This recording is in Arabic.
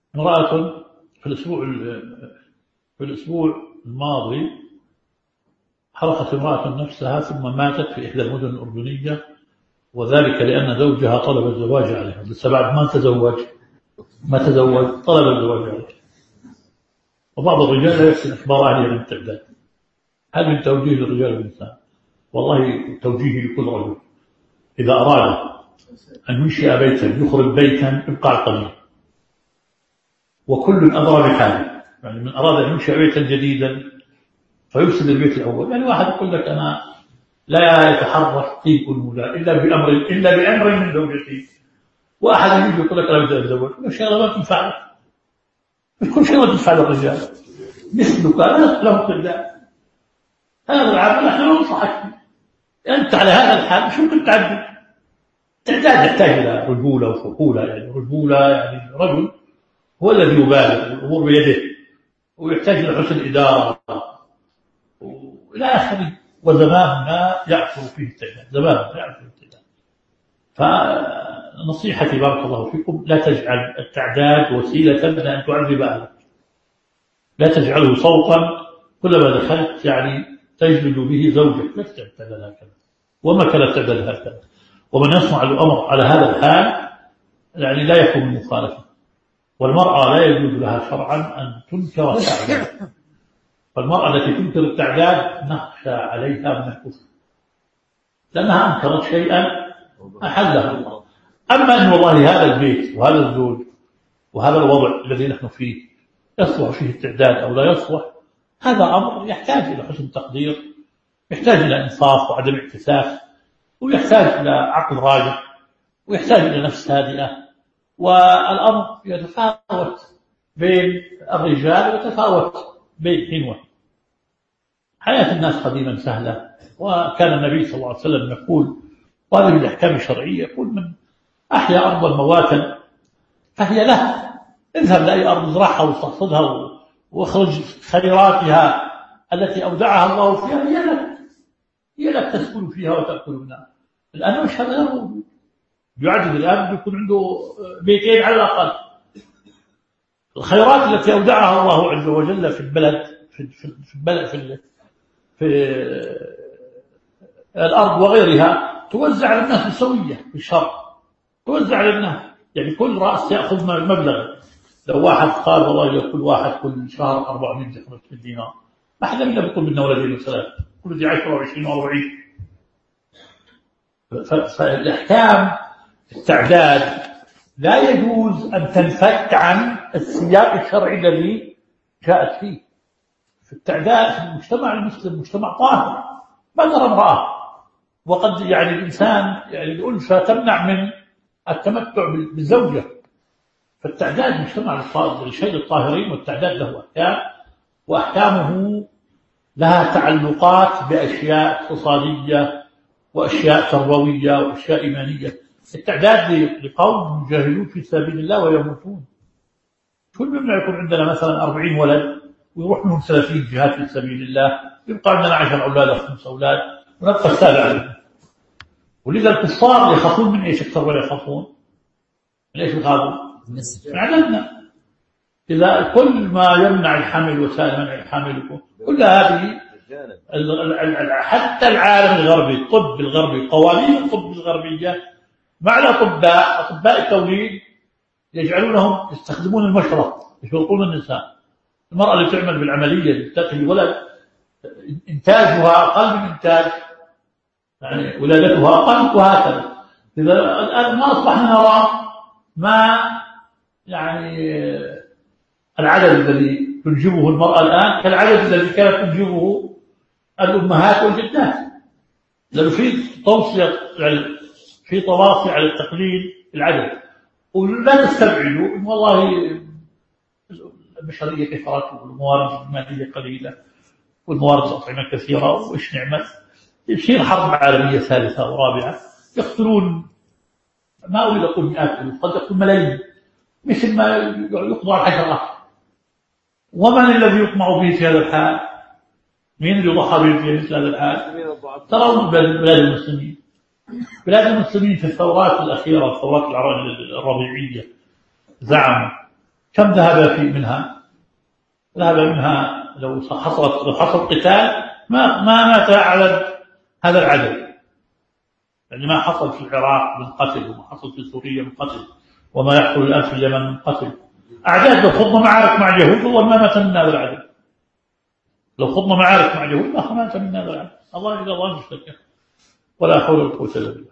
امرأة في الأسبوع الماضي حرقت امرأة نفسها ثم ماتت في إحدى المدن الأردنية، وذلك لأن زوجها طلب الزواج عليها بسبب ما تزوج طلب الزواج عليها. وبعض الرجال لا يحسن إخبار أهله عن التعداد. هل من توجيه للرجال والنساء؟ والله توجيه لكل رجل إذا أراد أن ينشئ بيتا يخرب بيتا يبقى القليل، وكل أدرى بحاله. يعني من أراد أن ينشئ بيتا جديدا فيفسد البيت الأول. يعني واحد يقول لك أنا لا يتحرك طيب المولى إلا بأمر من زوجتي، واحد يجي يقول لك أنا بدي أتزوج، كل شيء ما تنفع لك، مش كل شيء ما تنفع للرجال، مثلك لا له تعداد. هذا العمل نحن ننصحك فيه. أنت على هذا الحال شو ممكن تعدل؟ تعداد يحتاج إلى رجولة وفحولة. يعني رجولة يعني رجل هو الذي يبالغ الأمور بيده، ويحتاج إلى حسن إدارة وإلى آخره. وزماننا يعثر فيه التعداد، زماننا يعثر فيه التعداد. فنصيحتي بارك الله فيكم، لا تجعل التعداد وسيلة لأن تعذب أهلك. لا تجعله صوتا كلما دخلت يعني تجلد به زوجك. لا تعتدل هكذا، وما كانت تعتدل هكذا. ومن يصنع الأمر على هذا الحال يعني لا يكون مخالفا. والمرأة لا يجوز لها شرعا أن تنكر التعداد. فالمرأة التي تنكر التعداد نخشى عليها من الكفر، لأنها أنكرت شيئا أحله الله. أما أن والله هذا البيت وهذا الزوج وهذا الوضع الذي نحن فيه يصلح فيه التعداد أو لا يصلح، هذا أمر يحتاج إلى حسن تقدير، يحتاج إلى إنصاف وعدم اعتساف، ويحتاج إلى عقل راجع، ويحتاج إلى نفس هادئة. والأمر يتفاوت بين الرجال ويتفاوت بين حين وحين. حياة الناس قديما سهلة، وكان النبي صلى الله عليه وسلم يقول، وهذه من الأحكام الشرعية، يقول من أحيا أرضا مواتا فهي له. اذهب لأي أرض ازرعها واستحصدها واخرج خيراتها التي أودعها الله فيها، هي لك تسكن فيها وتأكل منها. الآن مش هذا لا موجود. يعدد الآن يكون عنده بيتين على الأقل. الخيرات التي أودعها الله عز وجل في البلد في الأرض وغيرها توزع على الناس بسوية في الشرع، توزع على الناس. يعني كل رأس يأخذ مبلغ. لو واحد قال والله يأكل واحد كل شهر 400 500 دينار، ما حدا منا بيقول بدنا ولدين وثلاثة، كل دي 10 و20 و40. فالإحكام التعداد لا يجوز أن تنفك عن السياق الشرعي الذي جاءت فيه. في التعداد في المجتمع المسلم مجتمع طاهر، ما نرى امرأة. وقد يعني الإنسان يعني الأنثى تمنع من التمتع بالزوجة. فالتعداد مجتمع لشيء الطاهرين، والتعداد له أحكام، وأحكامه لها تعلقات بأشياء اقتصادية وأشياء تربوية وأشياء إيمانية. التعداد لقوم يجاهدون في سبيل الله ويموتون. كل منا يكون عندنا مثلا 40 ولد ويروح منهم 30 جهاد في سبيل الله، يبقى عندنا 10 أولاد أو 5 أولاد ونبقى السابع عليهم. ولذا الكفار يخافون من ايش اكثر ولا يخافون؟ من ايش يخافون؟ من عددنا. إذا كل ما يمنع الحمل وسائل منع الحمل كل هذه حتى العالم الغربي، الطب الغربي، قوانين الطب الغربية مع أطباء التوليد يجعلونهم يستخدمون المشرط، يشرطون النساء. المرأة اللي تعمل بالعملية اللي تأتي الولد إنتاجها أقل من إنتاج يعني ولادتها أقل، وهكذا. إذا الآن ما أصبحنا نرى ما يعني العدد الذي تنجبه المرأة الآن كالعدد الذي كانت تنجبه الأمهات والجدات، لأنه في تواصي على التقليل العدد. ولا تستبعدوا إن والله البشرية كثرت والموارد المادية قليلة والموارد الأطعمة كثيرة، وإيش نعمل؟ يصير حرب عالمية ثالثة ورابعة، يقتلون ما أريد أقول مئات ألوف، قد يقتل ملايين، مثل ما يقضى على الحشرات. ومن الذي يطمع به في هذا الحال؟ مين اللي يضحى به في مثل هذا الحال؟ ترون بلاد المسلمين. بلاد المسلمين في الثورات الأخيرة، الثورات الربيعية، زعموا كم ذهب منها؟ ذهب منها لو حصل قتال ما مات عدد هذا العدد، يعني ما حصل في العراق من قتل، وما حصل في سوريا من قتل، وما يحصل الآن في اليمن من قتل. أعداد لو خضنا معارك مع اليهود والله ما مات من هذا العدد، لو خضنا معارك مع اليهود ما مات من هذا العدد. الله إلا الله مشتكى، ولا حول ولا قوة إلا بالله.